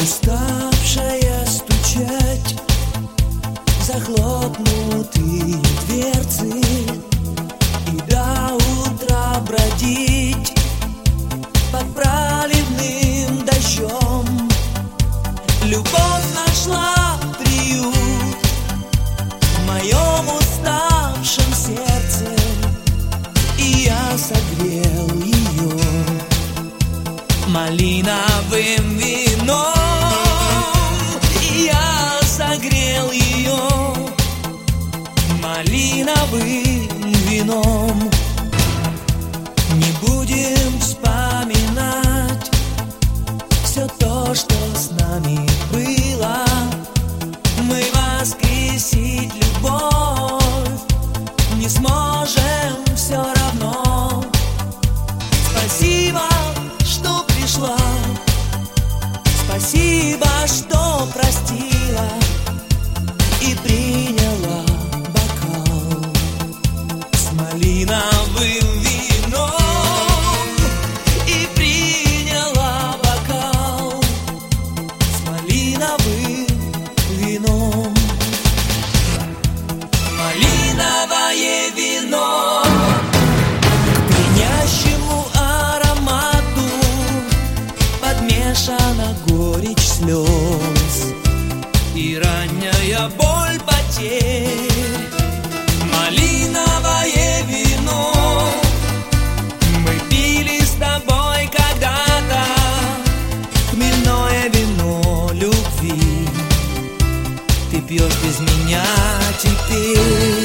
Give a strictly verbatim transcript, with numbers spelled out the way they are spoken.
Уставшая стучать захлопнутые дверцы и до утра бродить под проливным дождем. Любовь нашла приют в моем уставшем сердце, и я согрел ее малиновым вином. Я согрел ее малиновым вином. Не будем вспоминать все то, что с нами было. Мы воскресить любовь не сможем все равно. Спасибо, что пришла, спасибо, что простила и приняла бокал с малиновым вином. И приняла бокал с малиновым вином. Малиновое вино к пьянящему аромату подмешана горечь слез и ранняя боль потерь. Малиновое вино мы пили с тобой когда-то, хмельное вино любви ты пьешь без меня теперь.